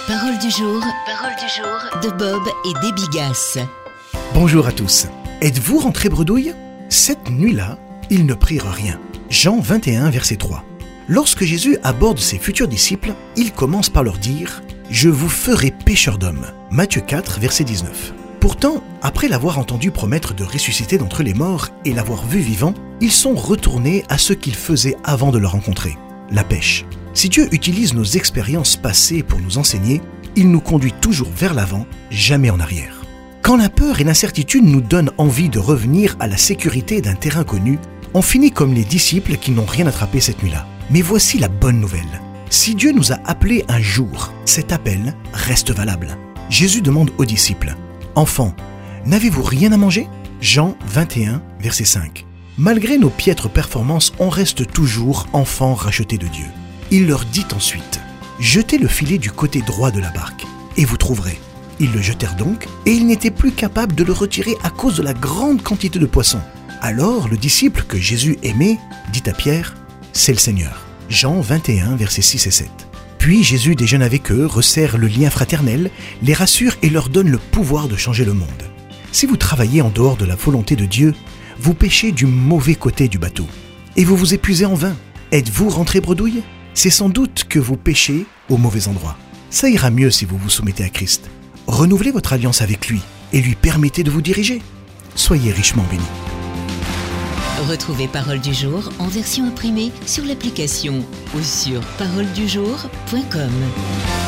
Parole du jour de Bob et des Bigasses. Bonjour à tous. Êtes-vous rentrés bredouille ? Cette nuit-là, ils ne prirent rien. Jean 21, verset 3. Lorsque Jésus aborde ses futurs disciples, il commence par leur dire « Je vous ferai pécheurs d'hommes » Matthieu 4, verset 19. Pourtant, après l'avoir entendu promettre de ressusciter d'entre les morts et l'avoir vu vivant, ils sont retournés à ce qu'ils faisaient avant de le rencontrer, la pêche. Si Dieu utilise nos expériences passées pour nous enseigner, il nous conduit toujours vers l'avant, jamais en arrière. Quand la peur et l'incertitude nous donnent envie de revenir à la sécurité d'un terrain connu, on finit comme les disciples qui n'ont rien attrapé cette nuit-là. Mais voici la bonne nouvelle. Si Dieu nous a appelés un jour, cet appel reste valable. Jésus demande aux disciples « Enfants, n'avez-vous rien à manger ?» Jean 21, verset 5. Malgré nos piètres performances, on reste toujours enfants rachetés de Dieu. Il leur dit ensuite « Jetez le filet du côté droit de la barque, et vous trouverez. » Ils le jetèrent donc, et ils n'étaient plus capables de le retirer à cause de la grande quantité de poissons. Alors le disciple que Jésus aimait dit à Pierre « C'est le Seigneur. » Jean 21, versets 6 et 7. Puis Jésus déjeune avec eux, resserre le lien fraternel, les rassure et leur donne le pouvoir de changer le monde. Si vous travaillez en dehors de la volonté de Dieu, vous pêchez du mauvais côté du bateau. Et vous vous épuisez en vain. Êtes-vous rentrés bredouille ? C'est sans doute que vous pêchez au mauvais endroit. Ça ira mieux si vous vous soumettez à Christ. Renouvelez votre alliance avec lui et lui permettez de vous diriger. Soyez richement bénis. Retrouvez Parole du jour en version imprimée sur l'application ou sur paroledujour.com.